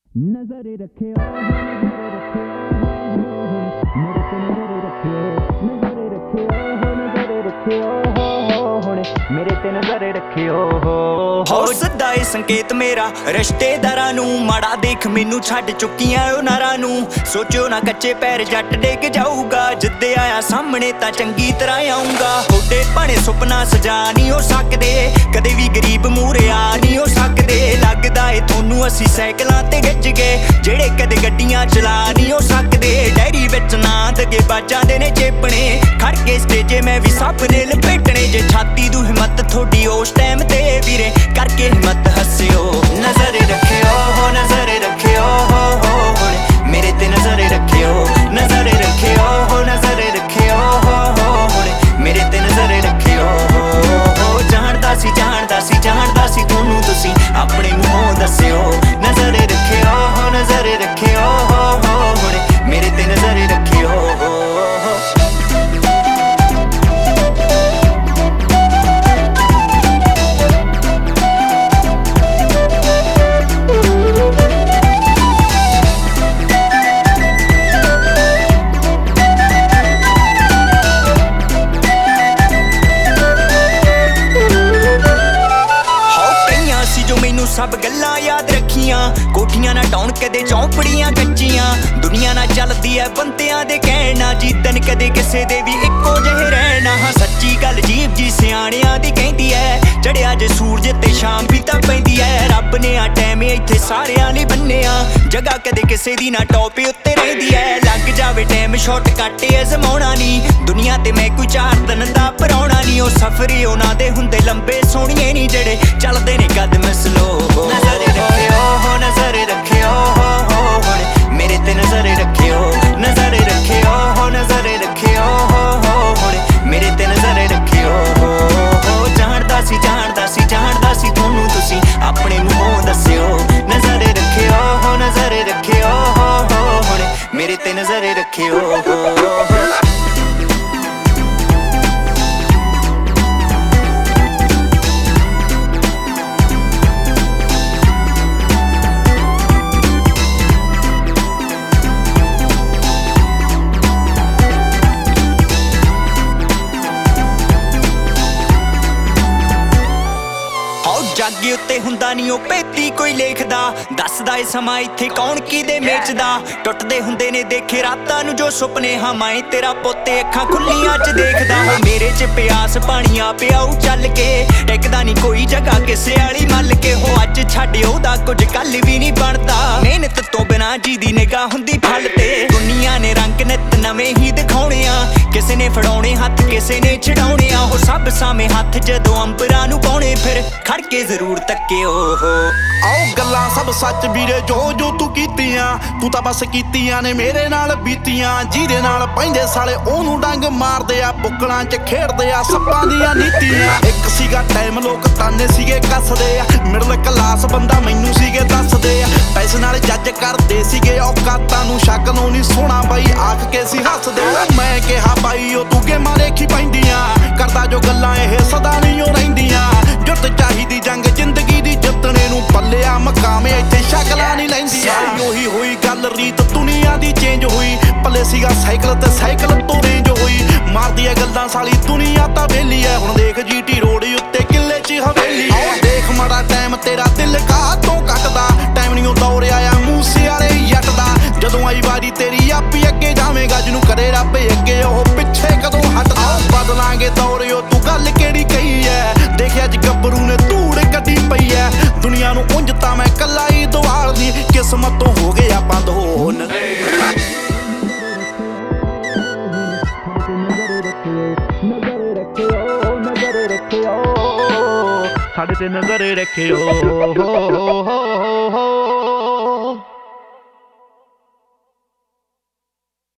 नजरे रखे मेरे ते नजरे रखियो हो सदा ए संकेत मेरा रिश्तेदारां नू माड़ा देख मैनू छड्ड चुकियां ओ नारां नू सोचो ना कच्चे पैर जट डिग जाऊगा जिद्दे आया सामने तां चंगी तरह आऊंगा थोड़े भाणे सुपना सजा नहीं हो सकदे कदे भी गरीब मूहरे आ नहीं हो सकदे लगदा ए थोनू असी साइकलां ते गिज गए जेड़े कदे गड्डियां चला नहीं हो सकदे डायरी विच ना दगे बाजां दे ने चेपणे खड़ के स्टेजे मैं भी सप ने लपेटने जे छाती दू हिम्मत थोड़ी उस टाइम ते वीरे करके हिम्मत हस्सियो नजरे रखियो हो नजरे रखियो हो मेरे ते नजरे रखियो नजरे रखियो हो नजरे रखियो हो मेरे ते नजरे रखियो हो जानदा सी थोनू तुसी अपने मूंहों दस्सियो नजरे रखियो हो नजरे रखियो हो मेरे ते नजरे रखियो हो सब गल्लां याद रखियां कोठियां ना टाउन कदे चौंपड़ियां कच्चियां दुनिया ना चलदी है बंदियां दे कहना जीतन कदे किसे दे भी इक्को जहे रहना हाँ सच्ची गल जीव जी सियाणियां दी कहंदी है चढ़िया जे सूरज ते शाम भी तां पैंदी है रब ने आ टाइम इत्थे सारियां लई बन्निया जगह कदे किसे दी ना टॉप उत्ते रहिंदी है लग जावे टाइम शॉर्टकट अजमाउणा नहीं दुनिया ते मैं कोई 4 दिन दा पराउणा नहीं ओ सफर ही उन्हां दे हुंदे लंबे सोहणिए नहीं जेड़े चलदे ने कदम स्लो नजरे रखियो हो नजरे रखियो हो मेरे ते नजरे रखियो नजरे रखियो हो नजरे रखियो हो मेरे ते नजरे रखियो हो जानदा सी थोनू तुसी अपने मूंहों दस्सियो नजरे रखियो हो नजरे रखियो हो मेरे ते नजरे रखियो हो जागे उत्ते हुंदा नहीं ओ पेती कोई लेखदा दसदा ए समा इत्थे कौन किदे मेचदा टुटदे हुंदे ने देखे रातां नू जो सुपने हां मैं तेरा पोते अखां खुल्लियां च देखदा हो मेरे च प्यास पानिया पियाऊ चल के टिकदा नहीं कोई जगह किसे वाली मल के हो अज छड्ड ओदा कुछ कल भी नहीं बनदा मेहनत तो बिना जी दी निगाह हुंदी फल ते दुनिया ने रंग नित नवें ही दिखाउणे आ किसे ने फड़ाउणे हत्थ किसे ने छड़ाउणे आ हो सब सामे हत्थ जदों अंबरां नू पाउणे फिर खड़ के जरूर तक्कियो हो आओ गल्लां सब सच वीरे जो जो तू कीतियां तू तां बस कीतियां ने मेरे नाल बीतियां ਜਿਹਦੇ ਨਾਲ ਪੈਂਦੇ ਸਾਲੇ ਉਹਨੂੰ ਡੰਗ ਮਾਰਦੇ ਆ ਬੁੱਕਲਾਂ 'ਚ ਖੇਡਦੇ ਆ ਸੱਪਾਂ ਦੀਆਂ ਨੀਤੀਆਂ ਇੱਕ ਸੀਗਾ ਟਾਈਮ ਲੋਕ ਤਾਨੇ ਸੀਗੇ ਕੱਸਦੇ ਆ ਮਿਡਲ ਕਲਾਸ ਬੰਦਾ ਮੈਨੂੰ ਸੀਗੇ ਦੱਸਦੇ ਆ ਪੈਸੇ ਨਾਲ ਜੱਜ ਕਰਦੇ ਸੀਗੇ ਔਕਾਤਾਂ ਨੂੰ ਸ਼ੱਕ ਨੂੰ ਨਹੀਂ ਸੋਹਣਾ ਬਾਈ ਆਖ ਕੇ ਸੀ ਹੱਸਦੇ ਮੈਂ ਕਿਹਾ ਬਾਈ ਉਹ ਤੂੰ ਗੇਮਾਂ ਦੇਖੀ ਪੈਂਦੀਆਂ ਕਰਦਾ ਜੋ ਗੱਲਾਂ ਇਹ ਸਦਾ ਨਹੀਂ ਉਹ ਰਹਿੰਦੀਆਂ ਜੁੱਤ ਚਾਹੀਦੀ ਜੰਗ ਜ਼ਿੰਦਗੀ ਦੀ ਜਿੱਤਣੇ ਨੂੰ ਪੱਲਿਆ ਮਕਾਮੇ ਇੱਥੇ ਸ਼ਕਲਾਂ ਨਹੀਂ ਲੈਂਦੀਆਂ ਉਹੀ ਹੋਈ ਗੱਲ ਰੀਤ ਦੁਨੀਆ ਦੀ ਚੇਂਜ ਹੋਈ ਪੱਲੇ ਸੀਗਾ ਸਾਈਕਲ ਤੇ ਸਾਈਕਲ ਤੋਂ ਰੇਂਜ ਹੋਈ ਮਾਰਦੀ ਐ ਗੱਲਾਂ ਸਾਲੀ ਦੁਨੀਆ ਤਾਂ ਵੇਲੀ ਐ ਹੁਣ ਦੇਖ ਜੀਟੀ ਰੋਡ ਉੱਤੇ ਕਿੱਲੇ 'ਚ ਹਵੇਲੀ ਦੇਖ ਮਾੜਾ ਟਾਈਮ ਤੇਰਾ ਦਿਲ ਕਾਹਤੋਂ ਕੱਟਦਾ ਟਾਈਮ ਨਹੀਂ ਉਹ ਦੌਰ ਆਇਆ ਮੂਸੇ ਵਾਲੇ ਜੱਟ ਦਾ ਜਦੋਂ ਆਈ ਵਾਰੀ ਤੇਰੀ ਆਪੀ ਅੱਗੇ ਜਾਵੇਂਗਾ ਜਿਹਨੂੰ ਕਰੇ ਰੱਬ ਅੱਗੇ ਉਹ ਪਿੱਛੇ ਕਦੋਂ ਹਟਦਾ ਬਦਲਾਂਗੇ ਦੌਰ ਉਹ ਤੂੰ ਗੱਲ ਕਿਹੜੀ ਕਹੀ ਐ ਦੇਖਿਆ ਅੱਜ ਗੱਭਰੂ ਨੇ ਧੂੜ ਕੱਢੀ ਪਈ ਐ ਦੁਨੀਆ ਨੂੰ ਉਂਝ ਤਾਂ ਮੈਂ ਕੱਲਾ ਹੀ ਦਵਾਲਦੀ ਕਿਸਮਤ ਤੋਂ ਹੋ ਗਏ ਆਪਾਂ ਦੋਨ ਸਾਡੇ ਤੇ ਨਜ਼ਰ ਰੱਖਿਓ